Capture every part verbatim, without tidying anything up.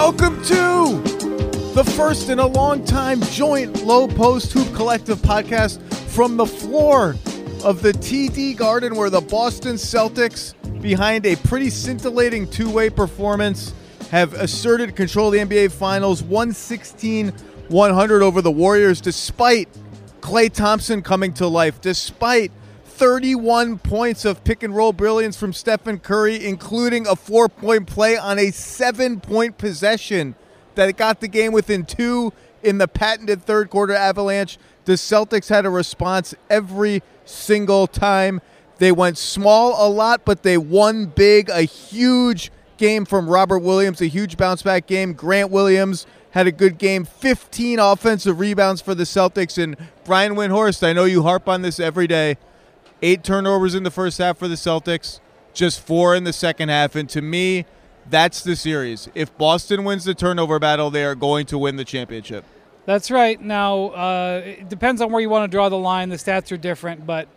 Welcome to the first in a long time joint Low Post Hoop Collective podcast from the floor of the T D Garden, where the Boston Celtics, behind a pretty scintillating two-way performance, have asserted control of the N B A Finals, one sixteen one hundred over the Warriors, despite Klay Thompson coming to life, despite thirty-one points of pick-and-roll brilliance from Stephen Curry, including a four-point play on a seven-point possession that got the game within two in the patented third-quarter avalanche. The Celtics had a response every single time. They went small a lot, but they won big. A huge game from Robert Williams, a huge bounce-back game. Grant Williams had a good game. fifteen offensive rebounds for the Celtics. And Brian Windhorst, I know you harp on this every day. Eight turnovers in the first half for the Celtics, just four in the second half. And to me, that's the series. If Boston wins the turnover battle, they are going to win the championship. That's right. Now, uh, it depends on where you want to draw the line. The stats are different, but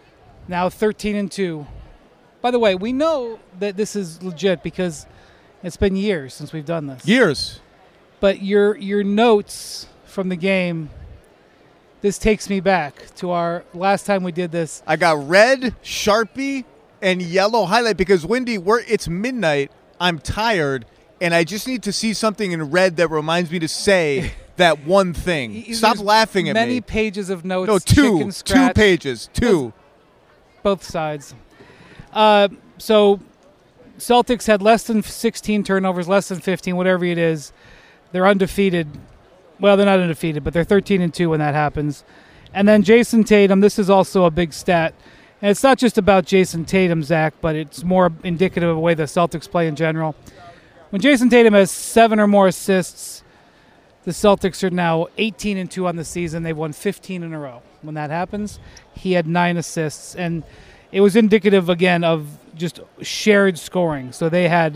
now thirteen and two. By the way, we know that this is legit because it's been years since we've done this. Years. But your your notes from the game, this takes me back to our last time we did this. I got red, Sharpie, and yellow highlight because, Wendy, we're, it's midnight. I'm tired, and I just need to see something in red that reminds me to say that one thing. Stop There's laughing at many me. Many pages of notes. No, two. Chicken scratch. Two pages. Two. Both sides. Uh, so Celtics had less than sixteen turnovers, less than fifteen, whatever it is. They're undefeated. Well, they're not undefeated, but they're thirteen and two when that happens. And then Jason Tatum, this is also a big stat. And it's not just about Jason Tatum, Zach, but it's more indicative of the way the Celtics play in general. When Jason Tatum has seven or more assists, the Celtics are now eighteen and two on the season. They've won fifteen in a row. When that happens, he had nine assists. And it was indicative, again, of just shared scoring. So they had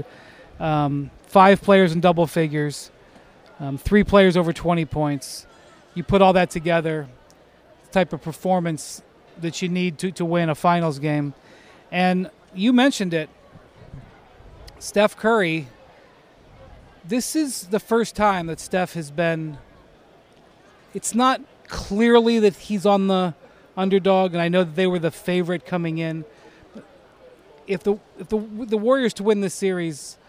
um, five players in double figures. Um, three players over twenty points. You put all that together, the type of performance that you need to, to win a finals game. And you mentioned it, Steph Curry, this is the first time that Steph has been, it's not clearly that he's on the underdog, and I know that they were the favorite coming in. But if the if the the Warriors to win this series,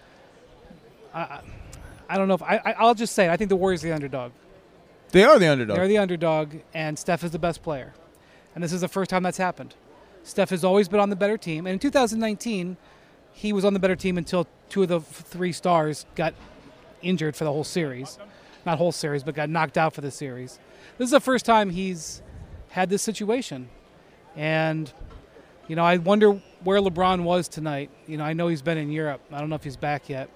I, I don't know if I, I'll just say it. I think the Warriors are the underdog. They are the underdog. They're the underdog, and Steph is the best player. And this is the first time that's happened. Steph has always been on the better team. And in two thousand nineteen, he was on the better team until two of the three stars got injured for the whole series. Not whole series, but got knocked out for the series. This is the first time he's had this situation. And, you know, I wonder where LeBron was tonight. You know, I know he's been in Europe. I don't know if he's back yet.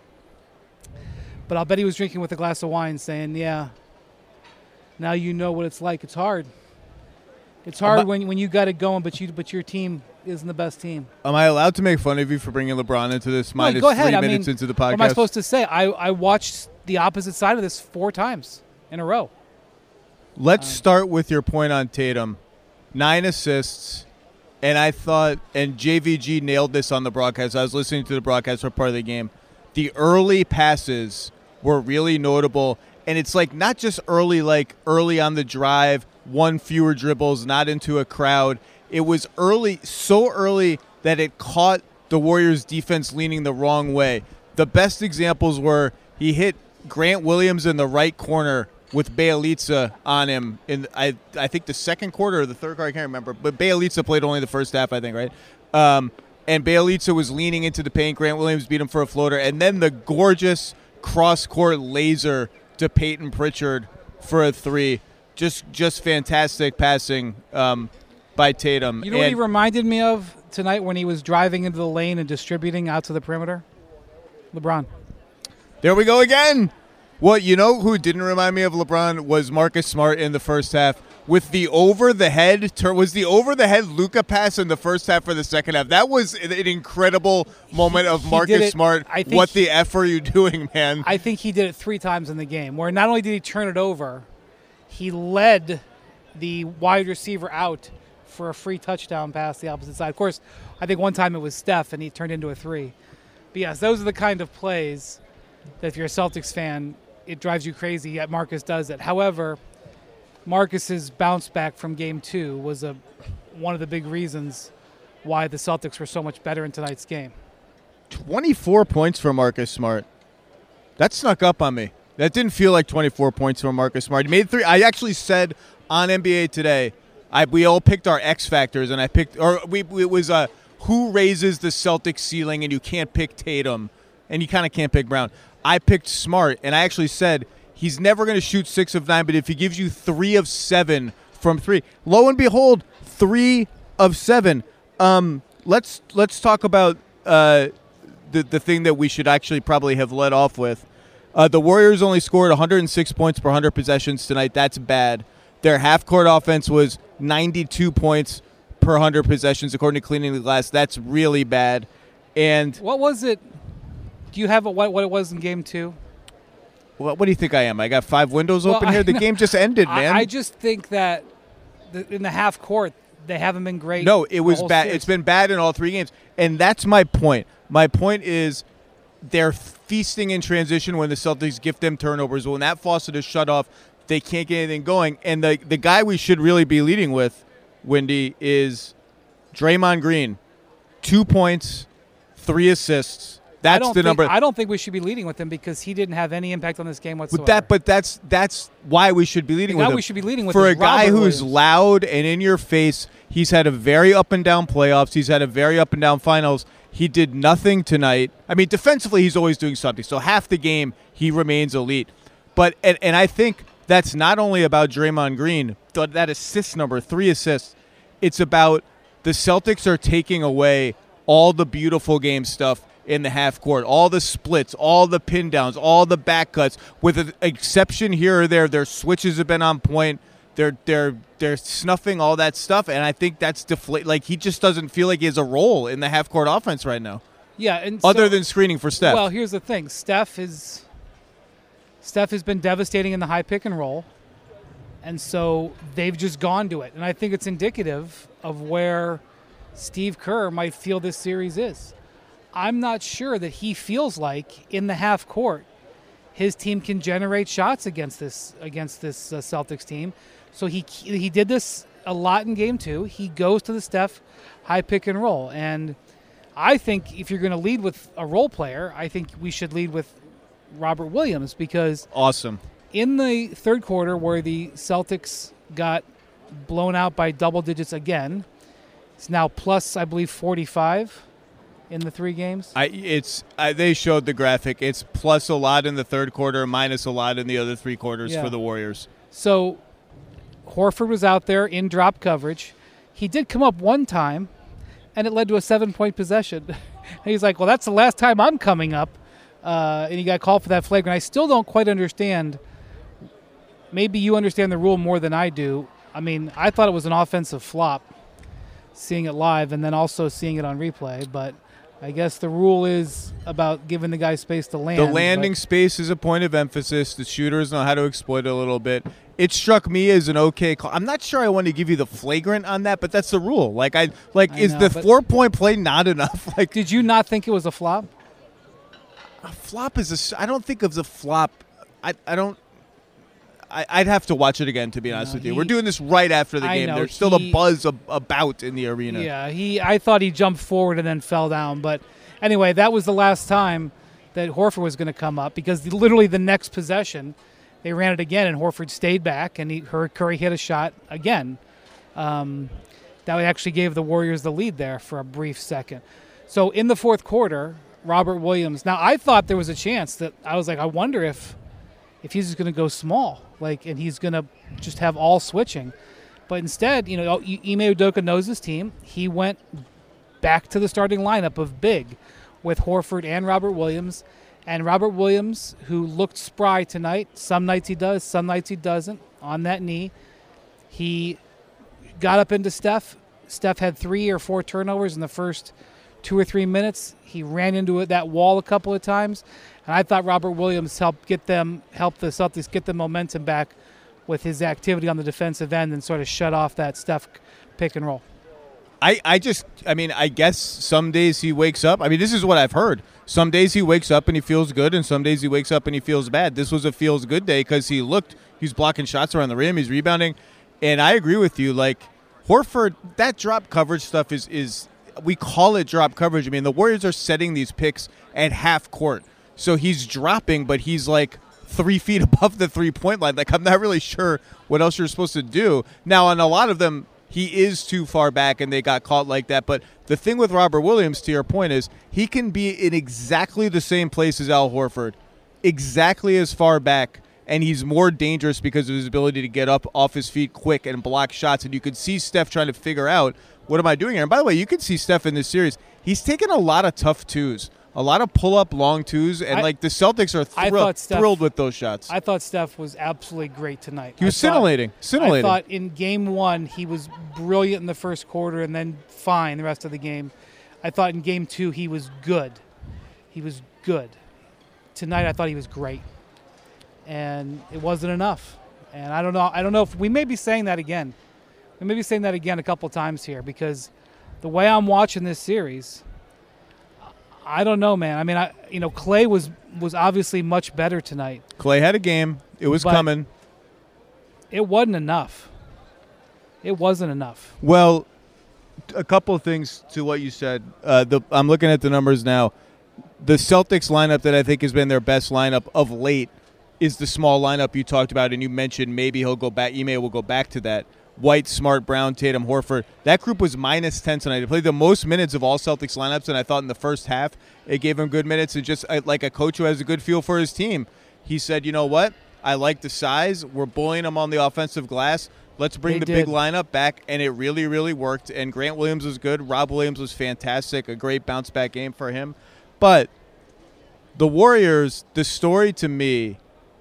But I'll bet he was drinking with a glass of wine saying, yeah, now you know what it's like. It's hard. It's hard I, when when you got it going, but you but your team isn't the best team. Am I allowed to make fun of you for bringing LeBron into this no, minus go ahead. three I minutes mean, into the podcast? What am I supposed to say? I, I watched the opposite side of this four times in a row. Let's um, start with your point on Tatum. Nine assists, and I thought, and J V G nailed this on the broadcast. I was listening to the broadcast for part of the game. The early passes were really notable, and it's like not just early, like early on the drive, one fewer dribbles, not into a crowd. It was early, so early that it caught the Warriors' defense leaning the wrong way. The best examples were he hit Grant Williams in the right corner with Bjelica on him in, I I think, the second quarter or the third quarter, I can't remember. But Bjelica played only the first half, I think, right? Um, and Bjelica was leaning into the paint. Grant Williams beat him for a floater. And then the gorgeous cross-court laser to Peyton Pritchard for a three. Just just fantastic passing um, by Tatum. You know and what he reminded me of tonight when he was driving into the lane and distributing out to the perimeter? LeBron. There we go again. Well, you know who didn't remind me of LeBron was Marcus Smart in the first half. With the over-the-head, was the over-the-head Luka pass in the first half or the second half? That was an incredible moment of Marcus Smart. I think what he, the F are you doing, man? I think he did it three times in the game, where not only did he turn it over, he led the wide receiver out for a free touchdown pass the opposite side. Of course, I think one time it was Steph, and he turned into a three. But, yes, those are the kind of plays that if you're a Celtics fan, it drives you crazy, yet Marcus does it. However, Marcus's bounce back from game two was a one of the big reasons why the Celtics were so much better in tonight's game. twenty-four points for Marcus Smart. That snuck up on me. That didn't feel like twenty-four points for Marcus Smart. He made three. I actually said on N B A Today, I, we all picked our X factors, and I picked, or we it was uh, who raises the Celtics ceiling, and you can't pick Tatum, and you kind of can't pick Brown. I picked Smart, and I actually said he's never going to shoot six of nine, but if he gives you three of seven from three, lo and behold, three of seven. Um, let's let's talk about uh, the the thing that we should actually probably have led off with. Uh, the Warriors only scored one hundred six points per one hundred possessions tonight. That's bad. Their half-court offense was ninety-two points per one hundred possessions, according to Cleaning the Glass. That's really bad. And what was it? Do you have a, what what it was in game two? What, what do you think I am? I got five windows well, open I, here. The game just ended, man. I, I just think that the, in the half court they haven't been great. No, it was bad. Series. It's been bad in all three games, and that's my point. My point is they're feasting in transition when the Celtics gift them turnovers. When that faucet is shut off, they can't get anything going. And the the guy we should really be leading with, Wendy, is Draymond Green. Two points, three assists. That's I don't the think, number. I don't think we should be leading with him because he didn't have any impact on this game whatsoever. With that, but that's that's why we should be leading the with guy him. we should be leading with for is a guy Robert who's Williams. loud and in your face. He's had a very up and down playoffs. He's had a very up and down finals. He did nothing tonight. I mean, defensively, he's always doing something. So half the game, he remains elite. But and, and I think that's not only about Draymond Green, that assist number, three assists. It's about the Celtics are taking away all the beautiful game stuff in the half court, all the splits, all the pin downs, all the back cuts. With an exception here or there, their switches have been on point. They're they're they're snuffing all that stuff, and I think that's deflate. Like he just doesn't feel like he has a role in the half court offense right now. Yeah, and other so, than screening for Steph. Well, here's the thing: Steph is Steph has been devastating in the high pick and roll, and so they've just gone to it. And I think it's indicative of where Steve Kerr might feel this series is. I'm not sure that he feels like in the half court his team can generate shots against this against this uh, Celtics team. So he he did this a lot in game two. He goes to the Steph high pick and roll. And I think if you're going to lead with a role player, I think we should lead with Robert Williams because awesome. In the third quarter where the Celtics got blown out by double digits again, it's now plus, I believe, forty-five. In the three games? I it's I, they showed the graphic. It's plus a lot in the third quarter, minus a lot in the other three quarters yeah. for the Warriors. So Horford was out there in drop coverage. He did come up one time, and it led to a seven-point possession. And he's like, well, that's the last time I'm coming up. Uh, and he got called for that flagrant. I still don't quite understand. Maybe you understand the rule more than I do. I mean, I thought it was an offensive flop, seeing it live and then also seeing it on replay, but I guess the rule is about giving the guy space to land. The landing but. space is a point of emphasis. The shooters know how to exploit it a little bit. It struck me as an okay call. I'm not sure I want to give you the flagrant on that, but that's the rule. Like, I like, I is know, the four-point play not enough? Like, did you not think it was a flop? A flop is a. I don't think of the flop. I I don't. I, I'd have to watch it again, to be honest no, with you. he, We're doing this right after the I game. know, There's still he, a buzz ab- about in the arena. Yeah, he. I thought he jumped forward and then fell down. But anyway, that was the last time that Horford was going to come up because literally the next possession, they ran it again and Horford stayed back and he, Curry hit a shot again. Um, that actually gave the Warriors the lead there for a brief second. So in the fourth quarter, Robert Williams. Now I thought there was a chance that I was like, I wonder if. if he's just going to go small, like, and he's going to just have all switching. But instead, you know, Ime Udoka knows his team. He went back to the starting lineup of big with Horford and Robert Williams. And Robert Williams, who looked spry tonight, some nights he does, some nights he doesn't, on that knee. He got up into Steph. Steph had three or four turnovers in the first two or three minutes. He ran into it, that wall a couple of times. And I thought Robert Williams helped get them, help the Celtics get the momentum back with his activity on the defensive end and sort of shut off that Steph pick and roll. I, I just, I mean, I guess some days he wakes up. I mean, this is what I've heard. Some days he wakes up and he feels good, and some days he wakes up and he feels bad. This was a feels good day because he looked, he's blocking shots around the rim, he's rebounding. And I agree with you. Like, Horford, that drop coverage stuff is, is we call it drop coverage. I mean, the Warriors are setting these picks at half court. So he's dropping, but he's like three feet above the three-point line. Like, I'm not really sure what else you're supposed to do. Now, on a lot of them, he is too far back, and they got caught like that. But the thing with Robert Williams, to your point, is he can be in exactly the same place as Al Horford, exactly as far back, and he's more dangerous because of his ability to get up off his feet quick and block shots. And you could see Steph trying to figure out, what am I doing here? And by the way, you can see Steph in this series. He's taken a lot of tough twos, a lot of pull-up long twos, and I, like the Celtics are thrill- Steph, thrilled with those shots. I thought Steph was absolutely great tonight. He was I scintillating. Thought, scintillating. I thought in game one he was brilliant in the first quarter and then fine the rest of the game. I thought in game two he was good. He was good. Tonight I thought he was great. And it wasn't enough. And I don't know. I don't know if we may be saying that again. We may be saying that again a couple times here because the way I'm watching this series, I don't know, man. I mean, I you know, Clay was was obviously much better tonight. Clay had a game. It was coming. It wasn't enough. It wasn't enough. Well, a couple of things to what you said. Uh, the, I'm looking at the numbers now. The Celtics lineup that I think has been their best lineup of late is the small lineup you talked about, and you mentioned maybe he'll go back. Ime will go back to that. White, Smart, Brown, Tatum, Horford. That group was minus ten tonight. They played the most minutes of all Celtics lineups, and I thought in the first half it gave him good minutes. And just uh, like a coach who has a good feel for his team, he said, you know what? I like the size. We're bullying them on the offensive glass. Let's bring they the did. big lineup back, and it really, really worked. And Grant Williams was good. Rob Williams was fantastic. A great bounce-back game for him. But the Warriors, the story to me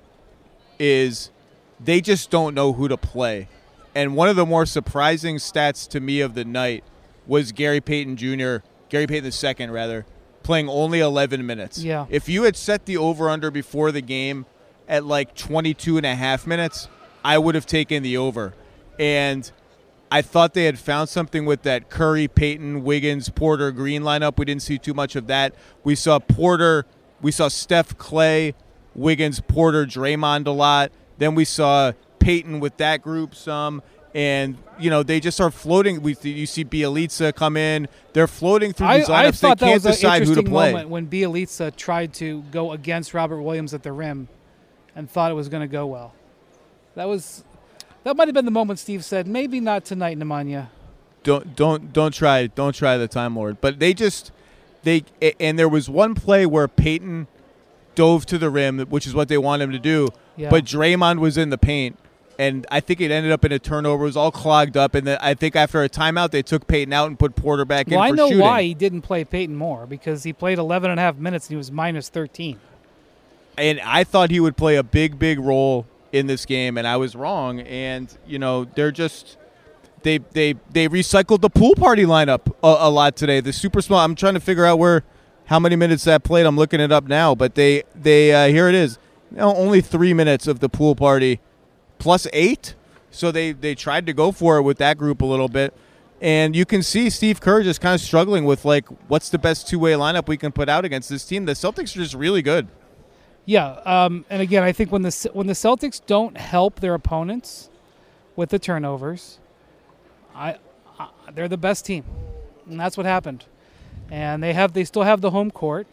is they just don't know who to play. And one of the more surprising stats to me of the night was Gary Payton Junior, Gary Payton the second, rather, playing only eleven minutes. Yeah. If you had set the over-under before the game at like twenty-two and a half minutes, I would have taken the over. And I thought they had found something with that Curry, Payton, Wiggins, Porter, Green lineup. We didn't see too much of that. We saw Porter, we saw Steph, Clay, Wiggins, Porter, Draymond a lot. Then we saw Payton with that group some, and you know they just are floating. We you see Bielitsa come in; they're floating through these I, lineups. I thought they that can't was decide an who to interesting play. moment when Bielitsa tried to go against Robert Williams at the rim, and thought it was going to go well. That was that might have been the moment Steve said, "Maybe not tonight, Nemanja." Don't don't don't try don't try the Time Lord. But they just they and there was one play where Payton dove to the rim, which is what they want him to do. Yeah. But Draymond was in the paint. And I think it ended up in a turnover. It was all clogged up. And then I think after a timeout, they took Payton out and put Porter back well, in I for know shooting. why he didn't play Payton more, because he played eleven and a half minutes and he was minus thirteen. And I thought he would play a big, big role in this game, and I was wrong. And, you know, they're just they they they recycled the pool party lineup a, a lot today. The super small. I'm trying to figure out where how many minutes that played. I'm looking it up now. But they, they uh, here it is. No, only three minutes of the pool party plus eight. So they, they tried to go for it with that group a little bit. And you can see Steve Kerr just kind of struggling with, like, what's the best two-way lineup we can put out against this team. The Celtics are just really good. Yeah, um, and again, I think when the when the Celtics don't help their opponents with the turnovers, I, I they're the best team, and that's what happened. And they have they still have the home court,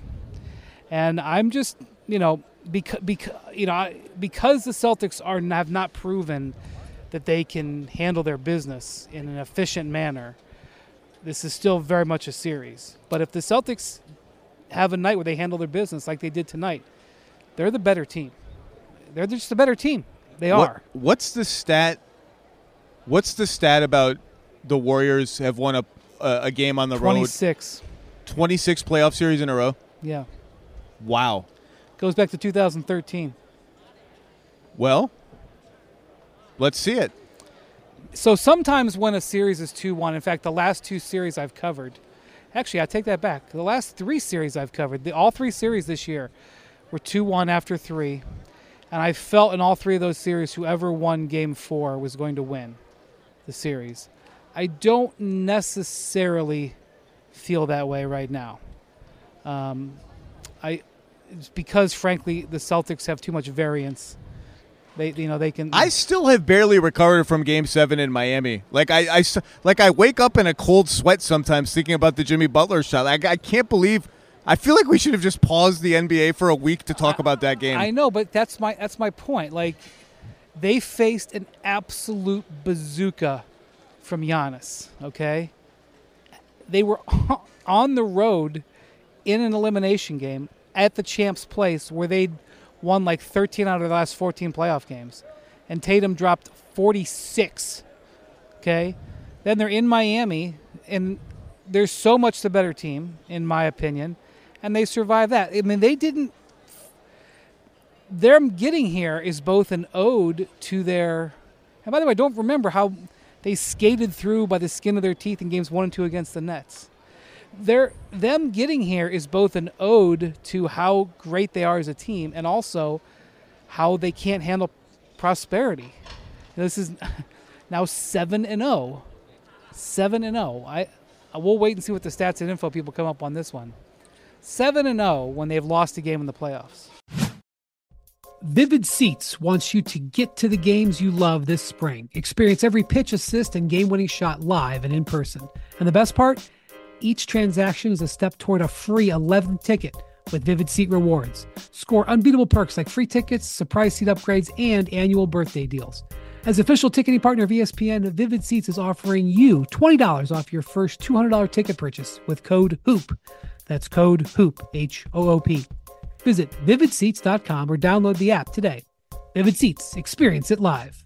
and I'm just you know because because you know I, because the Celtics are have not proven that they can handle their business in an efficient manner. This is still very much a series. But if the Celtics have a night where they handle their business like they did tonight, they're the better team. They're just a better team. They What, are. what's the stat? What's the stat about the Warriors have won a a, a game on the twenty-six. road? twenty-six playoff series in a row. Yeah. Wow. Goes back to two thousand thirteen. Well, let's see it. So sometimes when a series is two one, in fact, the last two series I've covered, actually, I take that back. The last three series I've covered, the, all three series this year were two one after three. And I felt in all three of those series, whoever won game four was going to win the series. I don't necessarily feel that way right now. Um, I it's because, frankly, the Celtics have too much variance. They, you know, they can. I still have barely recovered from Game Seven in Miami. Like I, I, like I wake up in a cold sweat sometimes thinking about the Jimmy Butler shot. I, I can't believe. I feel like we should have just paused the N B A for a week to talk I, about that game. I know, but that's my that's my point. Like, they faced an absolute bazooka from Giannis. Okay, they were on the road in an elimination game at the Champs Place where they'd won like thirteen out of the last fourteen playoff games. And Tatum dropped forty-six. Okay? Then they're in Miami, and they're so much the better team, in my opinion, and they survived that. I mean, they didn't – them getting here is both an ode to their – and by the way, don't remember how they skated through by the skin of their teeth in games one and two against the Nets. They're, them getting here is both an ode to how great they are as a team and also how they can't handle prosperity. This is now seven and oh. seven and oh. I, I will wait and see what the stats and info people come up on this one. seven and oh when they've lost a game in the playoffs. Vivid Seats wants you to get to the games you love this spring. Experience every pitch, assist, and game-winning shot live and in person. And the best part? Each transaction is a step toward a free eleventh ticket with Vivid Seat Rewards. Score unbeatable perks like free tickets, surprise seat upgrades, and annual birthday deals. As official ticketing partner of E S P N, Vivid Seats is offering you twenty dollars off your first two hundred dollars ticket purchase with code HOOP. That's code HOOP, H O O P. Visit vivid seats dot com or download the app today. Vivid Seats. Experience it live.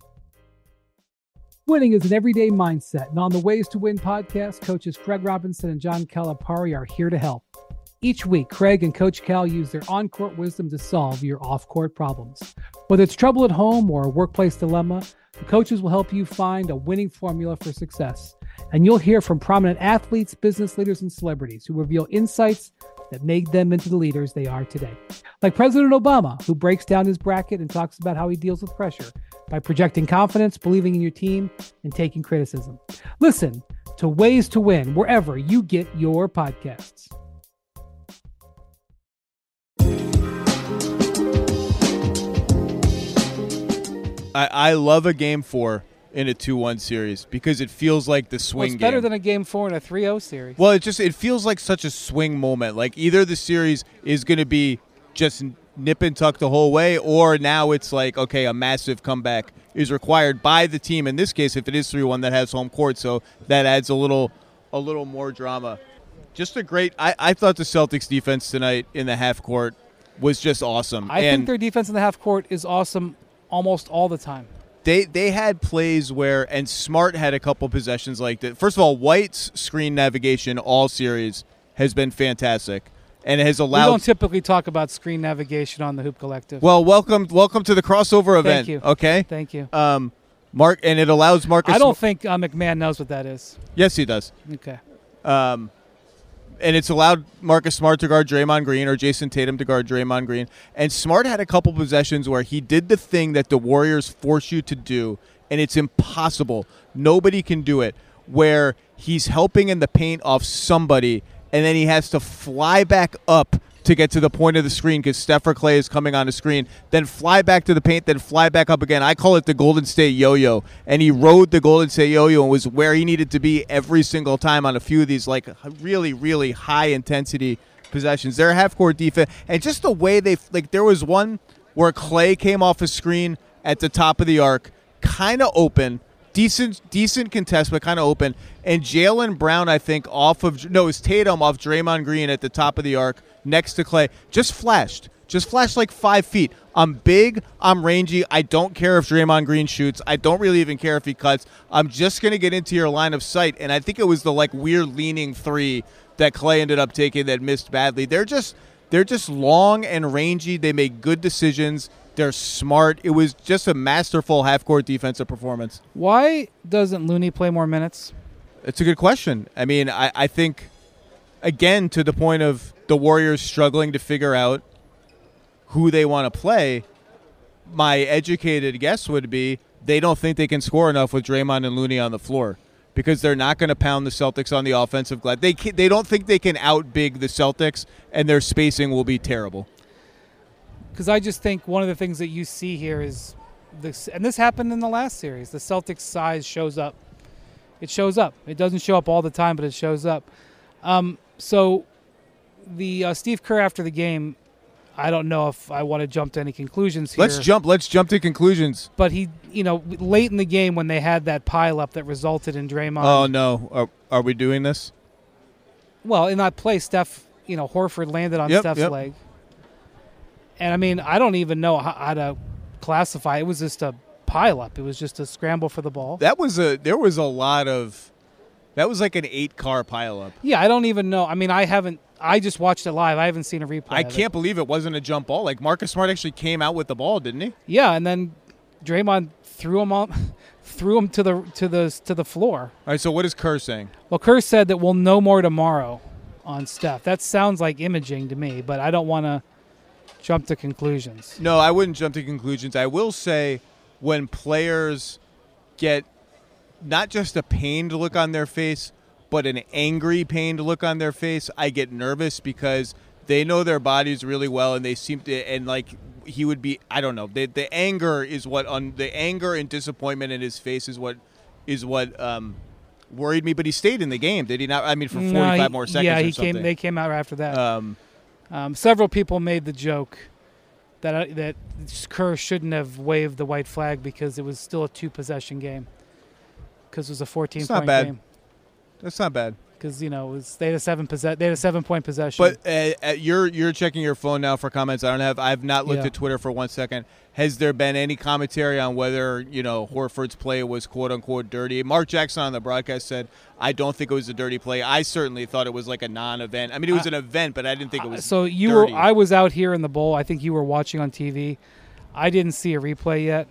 Winning is an everyday mindset, and on the Ways to Win podcast, coaches Craig Robinson and John Calipari are here to help. Each week, Craig and Coach Cal use their on-court wisdom to solve your off-court problems. Whether it's trouble at home or a workplace dilemma, the coaches will help you find a winning formula for success. And you'll hear from prominent athletes, business leaders, and celebrities who reveal insights that made them into the leaders they are today. Like President Obama, who breaks down his bracket and talks about how he deals with pressure by projecting confidence, believing in your team, and taking criticism. Listen to Ways to Win wherever you get your podcasts. I, I love a game four in a two one series because it feels like the swing well, it's better game. than a game four in a three oh series. Well, it just it feels like such a swing moment. Like either the series is going to be just nip and tuck the whole way, or now it's like, okay, a massive comeback is required by the team. In this case, if it is three one, that has home court, so that adds a little a little more drama. Just a great I, – I thought the Celtics' defense tonight in the half court was just awesome. I and think their defense in the half court is awesome almost all the time. They they had plays where – and Smart had a couple possessions like that. First of all, White's screen navigation all series has been fantastic. And it has allowed. We don't typically talk about screen navigation on the Hoop Collective. Well, welcome, welcome to the crossover event. Thank you. Okay, thank you. Um, Mark, and it allows Marcus. I don't think uh, McMahon knows what that is. Yes, he does. Okay. Um, and it's allowed Marcus Smart to guard Draymond Green or Jason Tatum to guard Draymond Green. And Smart had a couple possessions where he did the thing that the Warriors force you to do, and it's impossible. Nobody can do it. Where he's helping in the paint off somebody, and then he has to fly back up to get to the point of the screen because Steph or Clay is coming on the screen, then fly back to the paint, then fly back up again. I call it the Golden State yo-yo, and he rode the Golden State yo-yo and was where he needed to be every single time on a few of these like really, really high-intensity possessions. Their half-court defense, and just the way they – like there was one where Clay came off a screen at the top of the arc, kind of open, Decent decent contest, but kind of open. And Jaylen Brown, I think, off of – no, it was Tatum off Draymond Green at the top of the arc next to Clay. Just flashed. Just flashed like five feet. I'm big. I'm rangy. I don't care if Draymond Green shoots. I don't really even care if he cuts. I'm just going to get into your line of sight. And I think it was the, like, weird leaning three that Clay ended up taking that missed badly. They're just they're just long and rangy. They make good decisions. They're smart. It was just a masterful half-court defensive performance. Why doesn't Looney play more minutes? It's a good question. I mean, I, I think, again, to the point of the Warriors struggling to figure out who they want to play, my educated guess would be they don't think they can score enough with Draymond and Looney on the floor. because they're not going to pound the Celtics on the offensive glass. They can, they don't think they can outbig the Celtics, and their spacing will be terrible. Because I just think one of the things that you see here is this, and this happened in the last series. The Celtics' size shows up. It shows up. It doesn't show up all the time, but it shows up. Um, so the uh, Steve Kerr after the game, I don't know if I want to jump to any conclusions here. Let's jump. Let's jump to conclusions. But he, you know, late in the game when they had that pileup that resulted in Draymond. Oh no, are, are we doing this? Well, in that play, Steph, you know, Horford landed on Yep, Steph's yep. leg. And I mean, I don't even know how, how to classify. It was just a pileup. It was just a scramble for the ball. That was a. There was a lot of. That was like an eight-car pileup. Yeah, I don't even know. I mean, I haven't. I just watched it live. I haven't seen a replay. I of can't it. believe it wasn't a jump ball. Like Marcus Smart actually came out with the ball, didn't he? Yeah, and then Draymond threw him on, threw him to the to the to the floor. All right. So what is Kerr saying? Well, Kerr said that we'll know more tomorrow on Steph. That sounds like imaging to me, but I don't want to jump to conclusions. No, I wouldn't jump to conclusions. I will say when players get not just a pained look on their face, but an angry, pained look on their face, I get nervous because they know their bodies really well, and they seem to, and like he would be, I don't know, the, the anger is what, on the anger and disappointment in his face is what, is what um, worried me. But he stayed in the game, did he not? I mean, for forty-five No, he- more seconds. Yeah, or he something. came. They came out after that. Um, Um, several people made the joke that uh, that Kerr shouldn't have waved the white flag because it was still a two possession game. Because it was a fourteen It's point not bad. game. that's not bad. Because you know it was, they had a seven possess they had a seven point possession. But uh, uh, you're you're checking your phone now for comments. I don't have. I've not looked Yeah. at Twitter for one second. Has there been any commentary on whether you know Horford's play was quote unquote dirty? Mark Jackson on the broadcast said, "I don't think it was a dirty play. I certainly thought it was like a non-event. I mean, it was I- an event, but I didn't think it was." so you dirty. were I was out here in the bowl. I think you were watching on T V. I didn't see a replay yet.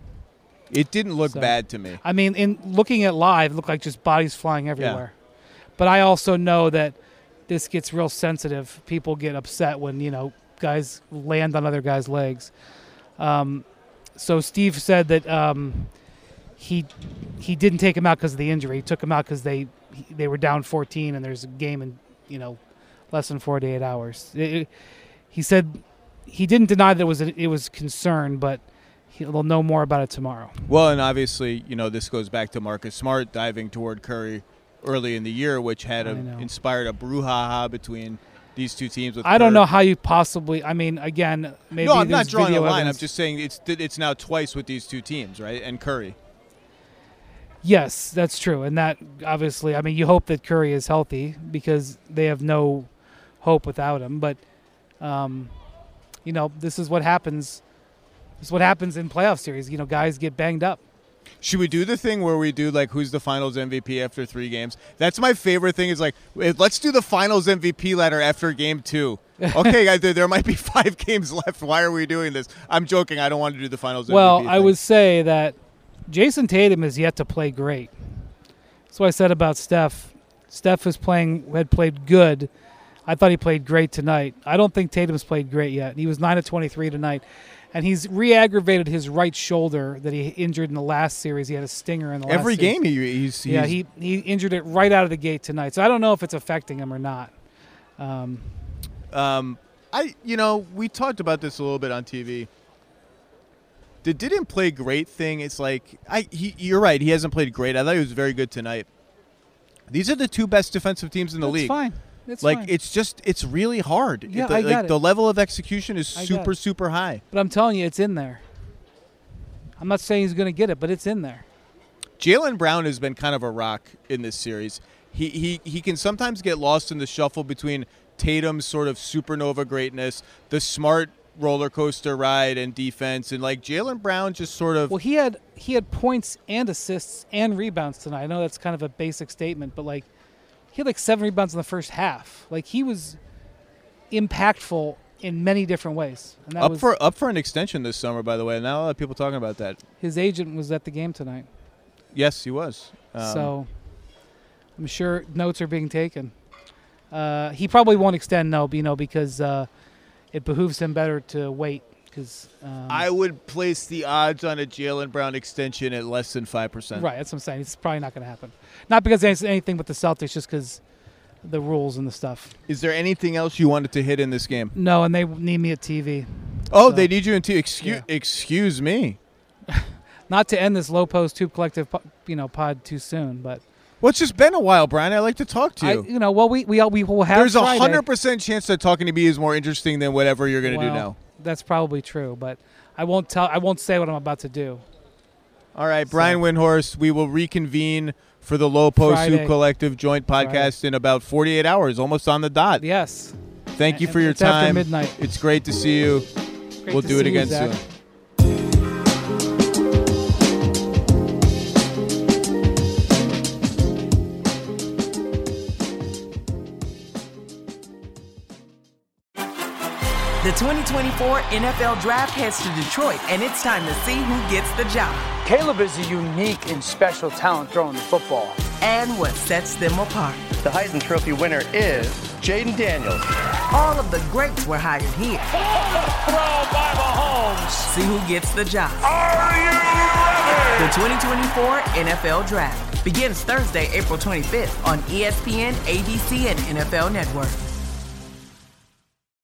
It didn't look So- bad to me. I mean, in looking at live, it looked like just bodies flying everywhere. But I also know that this gets real sensitive. People get upset when, you know, guys land on other guys' legs. Um, so Steve said that um, he he didn't take him out because of the injury. He took him out because they they were down fourteen and there's a game in, you know, less than forty-eight hours. It- it- he said he didn't deny that it was a, it was concern, but he'll know more about it tomorrow. Well, and obviously, you know, this goes back to Marcus Smart diving toward Curry early in the year, which had a, I know. inspired a brouhaha between these two teams. With I don't Curry. know how you possibly. I mean, again, maybe No, I'm not there's drawing a video line. evidence. I'm just saying it's it's now twice with these two teams, right? And Curry. Yes, that's true, and that obviously. I mean, you hope that Curry is healthy because they have no hope without him. But, um, you know, this is what happens. This is what happens in playoff series. You know, guys get banged up. Should we do the thing where we do like who's the Finals M V P after three games? That's my favorite thing. Is like eh, let's do the Finals M V P ladder after game two. Okay, guys, there, there might be five games left. Why are we doing this? I'm joking. I don't want to do the Finals Well, M V P I thing. would say that Jason Tatum has yet to play great. That's what I said about Steph. Steph was playing had played good. I thought he played great tonight. I don't think Tatum's played great yet. He was nine of twenty-three tonight. And he's re-aggravated his right shoulder that he injured in the last series. He had a stinger in the last every series. game he, he's, he's Yeah, he, he injured it right out of the gate tonight. So I don't know if it's affecting him or not. Um, Um, I you know we talked about this a little bit on T V. The didn't play great thing. It's like I he, you're right. He hasn't played great. I thought he was very good tonight. These are the two best defensive teams in the that's league. fine. It's like fine. it's just it's really hard. Yeah, the, I get like it. the level of execution is I get super it. super high. But I'm telling you, it's in there. I'm not saying he's going to get it, but it's in there. Jaylen Brown has been kind of a rock in this series. He he he can sometimes get lost in the shuffle between Tatum's sort of supernova greatness, the Smart roller coaster ride and defense, and like Jaylen Brown just sort of. Well, he had he had points and assists and rebounds tonight. I know that's kind of a basic statement, but like he had like seven rebounds in the first half. Like he was impactful in many different ways. And that up was, for up for an extension this summer, by the way. Now a lot of people talking about that. his agent was at the game tonight, Yes, he was. Um, so I'm sure notes are being taken. Uh, he probably won't extend, no, you know, because uh, it behooves him better to wait Because um, I would place the odds on a Jaylen Brown extension at less than five percent. Right, that's what I'm saying. It's probably not going to happen. Not because there's anything with the Celtics, just because the rules and the stuff. Is there anything else you wanted to hit in this game? No, and they need me at T V. Oh, so. they need you in T V. Excuse, Yeah. excuse me. Not to end this Low Post Tube Collective, po- you know, pod too soon, but Well, it's just been a while, Brian. I like to talk to I, you. you know, well, we we we will have. There's a Friday. hundred percent chance that talking to me is more interesting than whatever you're going to well, do now. That's probably true, but I won't tell. I won't say what I'm about to do. All right, Brian so. Windhorst, we will reconvene for the Low Post Tube Collective joint podcast Friday. in about forty-eight hours, almost on the dot. Yes. Thank and, you for your it's time. After midnight. It's great to see you. Great we'll to do see it again you, Zach. soon. The twenty twenty-four N F L Draft heads to Detroit, and it's time to see who gets the job. Caleb is a unique and special talent throwing the football. And what sets them apart. The Heisman Trophy winner is Jaden Daniels. All of the greats were hired here. Throw by Mahomes. See who gets the job. Are you ready? The twenty twenty-four N F L Draft begins Thursday, April twenty-fifth on E S P N, A B C, and N F L Network.